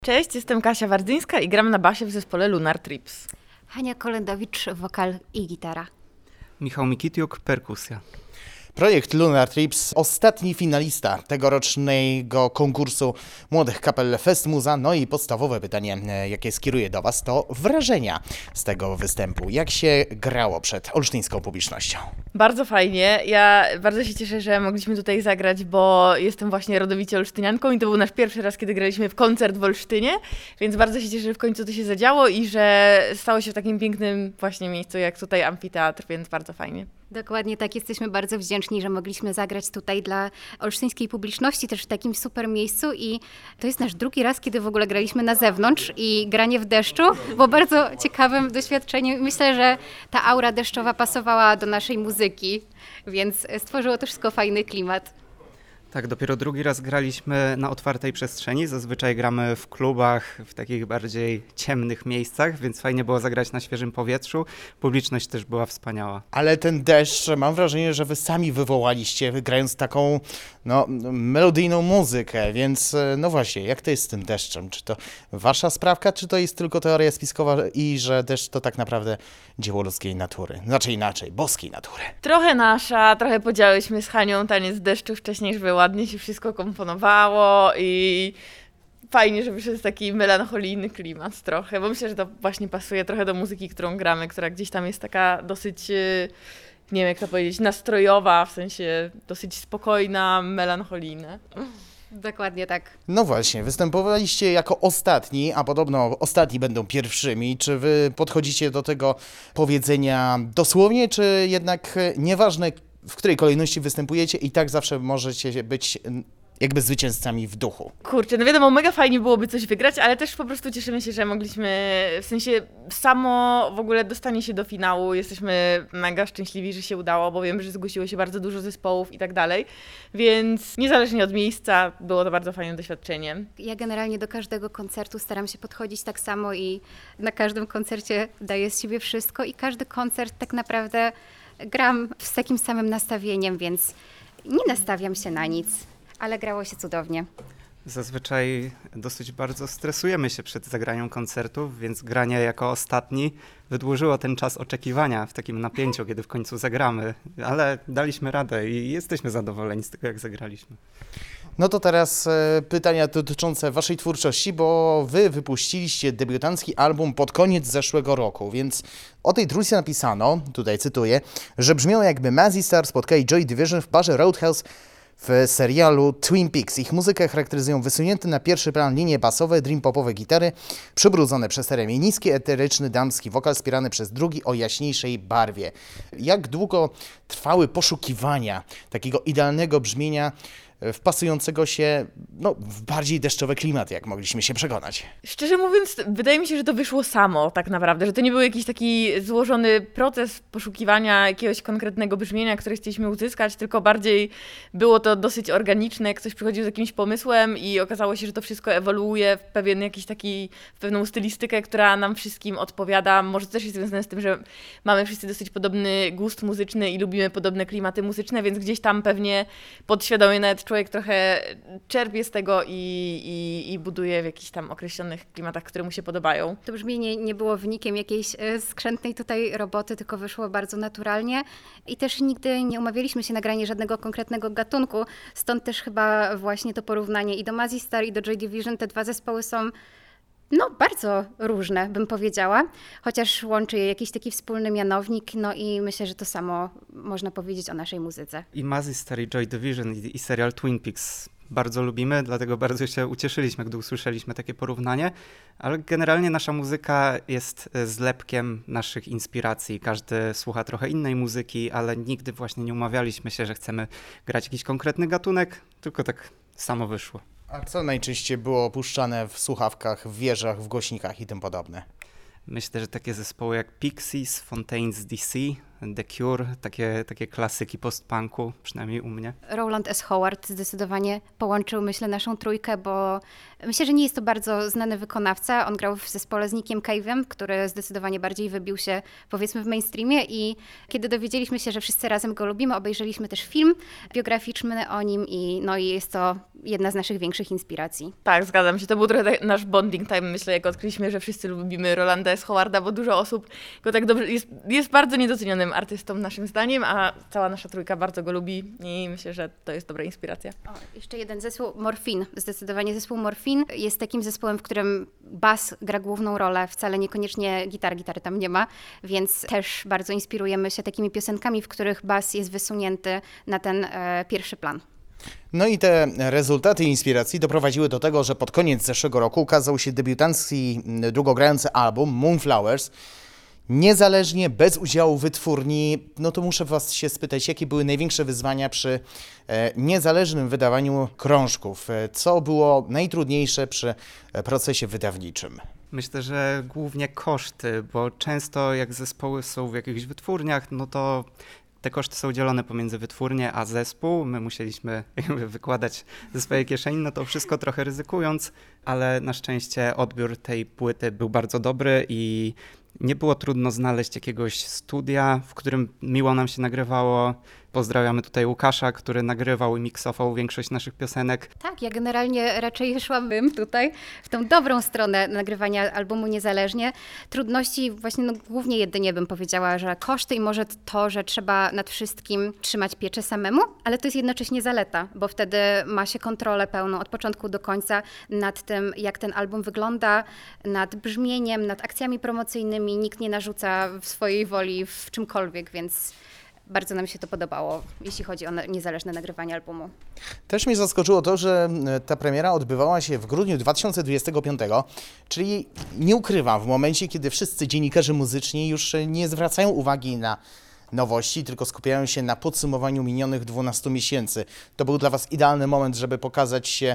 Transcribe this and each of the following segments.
Cześć, jestem Kasia Wardzyńska i gram na basie w zespole Lunar Trips. Hania Kolendowicz, wokal i gitara. Michał Mikitiuk, perkusja. Projekt Lunar Trips, ostatni finalista tegorocznego konkursu Młodych Kapel Fest Muza. No i podstawowe pytanie, jakie skieruję do Was, to wrażenia z tego występu. Jak się grało przed olsztyńską publicznością? Bardzo fajnie. Ja bardzo się cieszę, że mogliśmy tutaj zagrać, bo jestem właśnie rodowicie olsztynianką i to był nasz pierwszy raz, kiedy graliśmy w koncert w Olsztynie, więc bardzo się cieszę, że w końcu to się zadziało i że stało się w takim pięknym właśnie miejscu jak tutaj amfiteatr, więc bardzo fajnie. Dokładnie tak, jesteśmy bardzo wdzięczni, że mogliśmy zagrać tutaj dla olsztyńskiej publiczności, też w takim super miejscu i to jest nasz drugi raz, kiedy w ogóle graliśmy na zewnątrz i granie w deszczu było bardzo ciekawym doświadczeniem. Myślę, że ta aura deszczowa pasowała do naszej muzyki, więc stworzyło to wszystko fajny klimat. Tak, dopiero drugi raz graliśmy na otwartej przestrzeni. Zazwyczaj gramy w klubach, w takich bardziej ciemnych miejscach, więc fajnie było zagrać na świeżym powietrzu. Publiczność też była wspaniała. Ale ten deszcz, mam wrażenie, że Wy sami wywołaliście, grając taką melodyjną muzykę, więc no właśnie, jak to jest z tym deszczem? Czy to Wasza sprawka, czy to jest tylko teoria spiskowa i że deszcz to tak naprawdę dzieło ludzkiej natury? Znaczy inaczej, boskiej natury. Trochę nasza, trochę podziałyśmy z Hanią taniec deszczu wcześniej, żeby ładnie się wszystko komponowało i fajnie, że wyszedł taki melancholijny klimat trochę, bo myślę, że to właśnie pasuje trochę do muzyki, którą gramy, która gdzieś tam jest taka dosyć, nie wiem jak to powiedzieć, nastrojowa, w sensie dosyć spokojna, melancholijna. Dokładnie tak. No właśnie, występowaliście jako ostatni, a podobno ostatni będą pierwszymi. Czy Wy podchodzicie do tego powiedzenia dosłownie, czy jednak nieważne, w której kolejności występujecie, i tak zawsze możecie być jakby zwycięzcami w duchu? Kurczę, no wiadomo, mega fajnie byłoby coś wygrać, ale też po prostu cieszymy się, że mogliśmy, w sensie samo w ogóle dostanie się do finału, jesteśmy mega szczęśliwi, że się udało, bo wiem, że zgłosiło się bardzo dużo zespołów i tak dalej, więc niezależnie od miejsca było to bardzo fajne doświadczenie. Ja generalnie do każdego koncertu staram się podchodzić tak samo i na każdym koncercie daję z siebie wszystko i każdy koncert tak naprawdę gram z takim samym nastawieniem, więc nie nastawiam się na nic. Ale grało się cudownie. Zazwyczaj dosyć bardzo stresujemy się przed zagraniem koncertów, więc granie jako ostatni wydłużyło ten czas oczekiwania w takim napięciu, kiedy w końcu zagramy. Ale daliśmy radę i jesteśmy zadowoleni z tego, jak zagraliśmy. No to teraz pytania dotyczące Waszej twórczości, bo Wy wypuściliście debiutancki album pod koniec zeszłego roku, więc o tej trójce napisano, tutaj cytuję, że brzmią jakby Mazzy Star spotkali Joy Division w barze Roadhouse w serialu Twin Peaks. Ich muzykę charakteryzują wysunięte na pierwszy plan linie basowe, dream-popowe gitary, przybrudzone przez ramię, niski, eteryczny, damski wokal wspierany przez drugi o jaśniejszej barwie. Jak długo trwały poszukiwania takiego idealnego brzmienia wpasującego się w bardziej deszczowe klimaty, jak mogliśmy się przekonać? Szczerze mówiąc, wydaje mi się, że to wyszło samo tak naprawdę, że to nie był jakiś taki złożony proces poszukiwania jakiegoś konkretnego brzmienia, które chcieliśmy uzyskać, tylko bardziej było to dosyć organiczne, ktoś przychodził z jakimś pomysłem i okazało się, że to wszystko ewoluuje w w pewną stylistykę, która nam wszystkim odpowiada. Może to też jest związane z tym, że mamy wszyscy dosyć podobny gust muzyczny i lubimy podobne klimaty muzyczne, więc gdzieś tam pewnie podświadomie nawet człowiek trochę czerpie z tego i buduje w jakichś tam określonych klimatach, które mu się podobają. To brzmienie nie było wynikiem jakiejś skrzętnej tutaj roboty, tylko wyszło bardzo naturalnie i też nigdy nie umawialiśmy się na granie żadnego konkretnego gatunku, stąd też chyba właśnie to porównanie i do Mazzy Star i do Joy Division. Te dwa zespoły są bardzo różne, bym powiedziała, chociaż łączy je jakiś taki wspólny mianownik, i myślę, że to samo można powiedzieć o naszej muzyce. I Mazzy Star i Joy Division i serial Twin Peaks bardzo lubimy, dlatego bardzo się ucieszyliśmy, gdy usłyszeliśmy takie porównanie, ale generalnie nasza muzyka jest zlepkiem naszych inspiracji. Każdy słucha trochę innej muzyki, ale nigdy właśnie nie umawialiśmy się, że chcemy grać jakiś konkretny gatunek, tylko tak samo wyszło. A co najczęściej było opuszczane w słuchawkach, w wieżach, w głośnikach i tym podobne? Myślę, że takie zespoły jak Pixies, Fontaines DC, The Cure, takie klasyki post-punku, przynajmniej u mnie. Rowland S. Howard zdecydowanie połączył, myślę, naszą trójkę, bo myślę, że nie jest to bardzo znany wykonawca. On grał w zespole z Nickiem Cave'em, który zdecydowanie bardziej wybił się, powiedzmy, w mainstreamie i kiedy dowiedzieliśmy się, że wszyscy razem go lubimy, obejrzeliśmy też film biograficzny o nim i jest to jedna z naszych większych inspiracji. Tak, zgadzam się. To był trochę nasz bonding time, myślę, jak odkryliśmy, że wszyscy lubimy Rolanda S. Howarda, bo dużo osób go tak dobrze... Jest bardzo niedocenionym artystą naszym zdaniem, a cała nasza trójka bardzo go lubi i myślę, że to jest dobra inspiracja. Jeszcze jeden zespół, Morphine. Zdecydowanie zespół Morphine jest takim zespołem, w którym bas gra główną rolę, wcale niekoniecznie gitary tam nie ma, więc też bardzo inspirujemy się takimi piosenkami, w których bas jest wysunięty na ten pierwszy plan. No i te rezultaty inspiracji doprowadziły do tego, że pod koniec zeszłego roku ukazał się debiutancki długogrający album Moonflowers. Niezależnie, bez udziału wytwórni, no to muszę was się spytać, jakie były największe wyzwania przy niezależnym wydawaniu krążków? Co było najtrudniejsze przy procesie wydawniczym? Myślę, że głównie koszty, bo często jak zespoły są w jakichś wytwórniach, no to te koszty są dzielone pomiędzy wytwórnię a zespół. My musieliśmy wykładać ze swojej kieszeni, no to wszystko trochę ryzykując, ale na szczęście odbiór tej płyty był bardzo dobry i nie było trudno znaleźć jakiegoś studia, w którym miło nam się nagrywało. Pozdrawiamy tutaj Łukasza, który nagrywał i miksował większość naszych piosenek. Tak, ja generalnie raczej szłabym tutaj w tą dobrą stronę nagrywania albumu niezależnie. Trudności właśnie głównie jedynie bym powiedziała, że koszty i może to, że trzeba nad wszystkim trzymać pieczę samemu, ale to jest jednocześnie zaleta, bo wtedy ma się kontrolę pełną od początku do końca nad tym, jak ten album wygląda, nad brzmieniem, nad akcjami promocyjnymi. Nikt nie narzuca w swojej woli w czymkolwiek, więc bardzo nam się to podobało, jeśli chodzi o niezależne nagrywanie albumu. Też mnie zaskoczyło to, że ta premiera odbywała się w grudniu 2025, czyli nie ukrywam, w momencie, kiedy wszyscy dziennikarze muzyczni już nie zwracają uwagi na nowości, tylko skupiają się na podsumowaniu minionych 12 miesięcy. To był dla was idealny moment, żeby pokazać się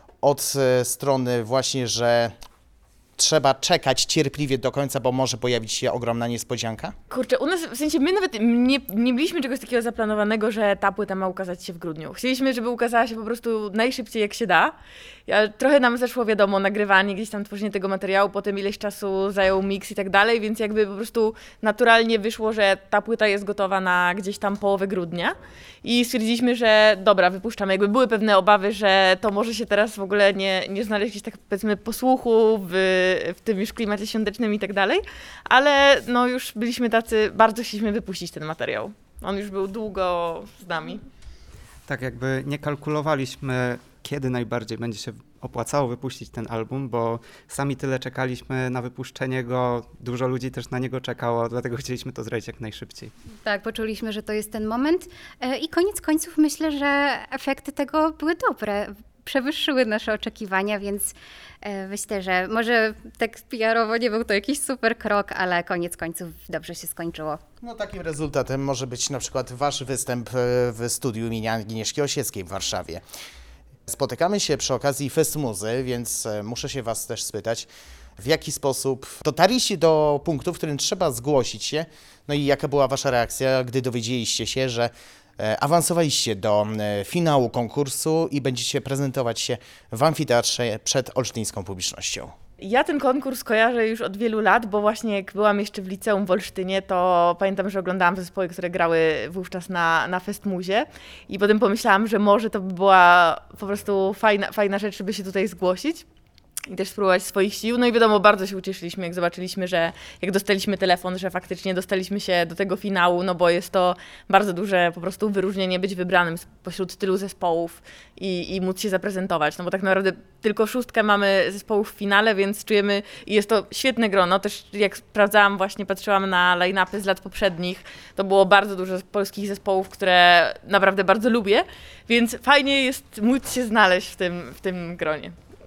od strony właśnie, że trzeba czekać cierpliwie do końca, bo może pojawić się ogromna niespodzianka? Kurczę, u nas, w sensie my nawet nie mieliśmy czegoś takiego zaplanowanego, że ta płyta ma ukazać się w grudniu. Chcieliśmy, żeby ukazała się po prostu najszybciej jak się da. Trochę nam zeszło, wiadomo, nagrywanie, gdzieś tam tworzenie tego materiału, potem ileś czasu zajął mix i tak dalej, więc jakby po prostu naturalnie wyszło, że ta płyta jest gotowa na gdzieś tam połowę grudnia i stwierdziliśmy, że dobra, wypuszczamy. Jakby były pewne obawy, że to może się teraz w ogóle nie znaleźć gdzieś tak, powiedzmy, posłuchu w tym już klimacie świątecznym i tak dalej, ale no już byliśmy tacy, bardzo chcieliśmy wypuścić ten materiał. On już był długo z nami. Tak, jakby nie kalkulowaliśmy, kiedy najbardziej będzie się opłacało wypuścić ten album, bo sami tyle czekaliśmy na wypuszczenie go, dużo ludzi też na niego czekało, dlatego chcieliśmy to zrobić jak najszybciej. Tak, poczuliśmy, że to jest ten moment i koniec końców myślę, że efekty tego były dobre. Przewyższyły nasze oczekiwania, więc myślę, że może tak PR-owo nie był to jakiś super krok, ale koniec końców dobrze się skończyło. No takim rezultatem może być na przykład wasz występ w studiu imienia Agnieszki Osieckiej w Warszawie. Spotykamy się przy okazji Festmuzy, więc muszę się was też spytać, w jaki sposób dotarliście do punktu, w którym trzeba zgłosić się, no i jaka była wasza reakcja, gdy dowiedzieliście się, że awansowaliście do finału konkursu i będziecie prezentować się w amfiteatrze przed olsztyńską publicznością. Ja ten konkurs kojarzę już od wielu lat, bo właśnie jak byłam jeszcze w liceum w Olsztynie, to pamiętam, że oglądałam zespoły, które grały wówczas na Festmuzie i potem pomyślałam, że może to by była po prostu fajna rzecz, żeby się tutaj zgłosić i też spróbować swoich sił. No i wiadomo, bardzo się ucieszyliśmy, jak zobaczyliśmy, że jak dostaliśmy telefon, że faktycznie dostaliśmy się do tego finału, no bo jest to bardzo duże po prostu wyróżnienie być wybranym pośród tylu zespołów i móc się zaprezentować. No bo tak naprawdę tylko 6 mamy zespołów w finale, więc czujemy, i jest to świetne grono. Też jak sprawdzałam, właśnie patrzyłam na line-upy z lat poprzednich, to było bardzo dużo polskich zespołów, które naprawdę bardzo lubię, więc fajnie jest móc się znaleźć w tym gronie.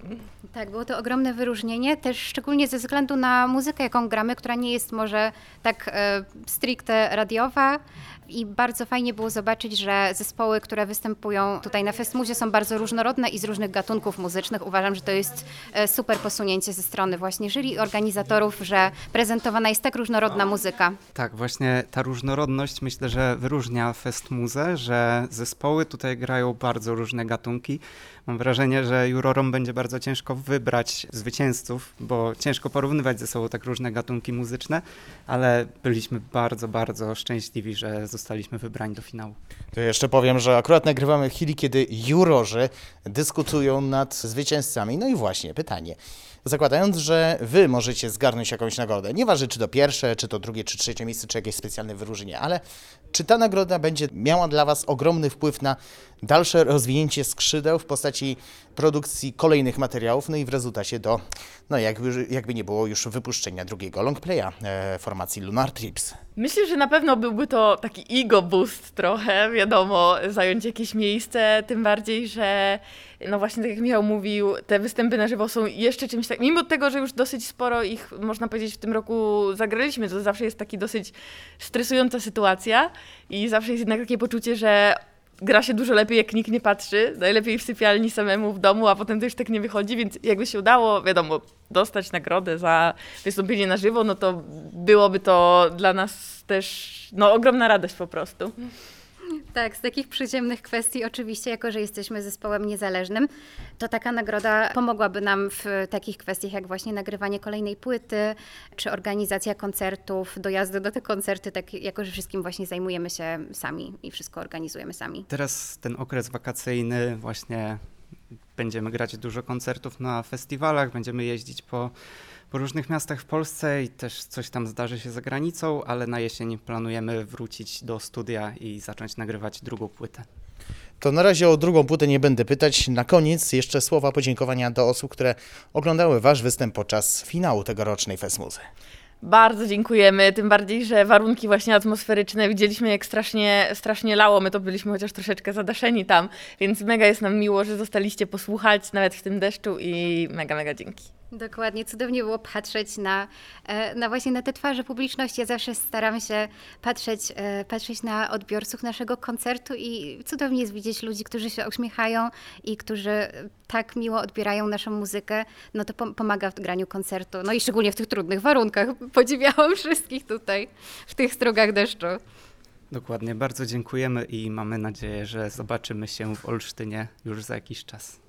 Tak, było to ogromne wyróżnienie, też szczególnie ze względu na muzykę, jaką gramy, która nie jest może tak stricte radiowa i bardzo fajnie było zobaczyć, że zespoły, które występują tutaj na Festmuzie są bardzo różnorodne i z różnych gatunków muzycznych. Uważam, że to jest super posunięcie ze strony właśnie jury i organizatorów, że prezentowana jest tak różnorodna muzyka. Tak, właśnie ta różnorodność myślę, że wyróżnia Festmuzę, że zespoły tutaj grają bardzo różne gatunki. Mam wrażenie, że jurorom będzie bardzo ciężko wybrać zwycięzców, bo ciężko porównywać ze sobą tak różne gatunki muzyczne, ale byliśmy bardzo, bardzo szczęśliwi, że zostaliśmy wybrani do finału. To jeszcze powiem, że akurat nagrywamy w chwili, kiedy jurorzy dyskutują nad zwycięzcami. No i właśnie pytanie. Zakładając, że wy możecie zgarnąć jakąś nagrodę, nieważne czy to pierwsze, czy to drugie, czy trzecie miejsce, czy jakieś specjalne wyróżnienie, ale czy ta nagroda będzie miała dla was ogromny wpływ na dalsze rozwinięcie skrzydeł w postaci produkcji kolejnych materiałów, no i w rezultacie do, no jakby nie było już wypuszczenia drugiego longplaya formacji Lunar Trips? Myślę, że na pewno byłby to taki ego boost trochę, wiadomo, zająć jakieś miejsce, tym bardziej, że no właśnie tak jak Michał mówił, te występy na żywo są jeszcze czymś tak, mimo tego, że już dosyć sporo ich, można powiedzieć, w tym roku zagraliśmy, to zawsze jest taki dosyć stresująca sytuacja i zawsze jest jednak takie poczucie, że gra się dużo lepiej, jak nikt nie patrzy, najlepiej w sypialni samemu w domu, a potem to już tak nie wychodzi, więc jakby się udało, wiadomo, dostać nagrodę za wystąpienie na żywo, no to byłoby to dla nas też no, ogromna radość po prostu. Tak, z takich przyziemnych kwestii oczywiście, jako że jesteśmy zespołem niezależnym, to taka nagroda pomogłaby nam w takich kwestiach jak właśnie nagrywanie kolejnej płyty, czy organizacja koncertów, dojazdy do te koncerty, tak jako że wszystkim właśnie zajmujemy się sami i wszystko organizujemy sami. Teraz ten okres wakacyjny, właśnie będziemy grać dużo koncertów na festiwalach, będziemy jeździć po różnych miastach w Polsce i też coś tam zdarzy się za granicą, ale na jesień planujemy wrócić do studia i zacząć nagrywać drugą płytę. To na razie o drugą płytę nie będę pytać. Na koniec jeszcze słowa podziękowania do osób, które oglądały wasz występ podczas finału tegorocznej Festmuzy. Bardzo dziękujemy, tym bardziej, że warunki właśnie atmosferyczne widzieliśmy jak strasznie lało, my to byliśmy chociaż troszeczkę zadaszeni tam, więc mega jest nam miło, że zostaliście posłuchać nawet w tym deszczu i mega dzięki. Dokładnie, cudownie było patrzeć na właśnie na te twarze publiczności. Ja zawsze staram się patrzeć na odbiorców naszego koncertu i cudownie jest widzieć ludzi, którzy się uśmiechają i którzy tak miło odbierają naszą muzykę. No to pomaga w graniu koncertu, no i szczególnie w tych trudnych warunkach. Podziwiałam wszystkich tutaj w tych strugach deszczu. Dokładnie, bardzo dziękujemy i mamy nadzieję, że zobaczymy się w Olsztynie już za jakiś czas.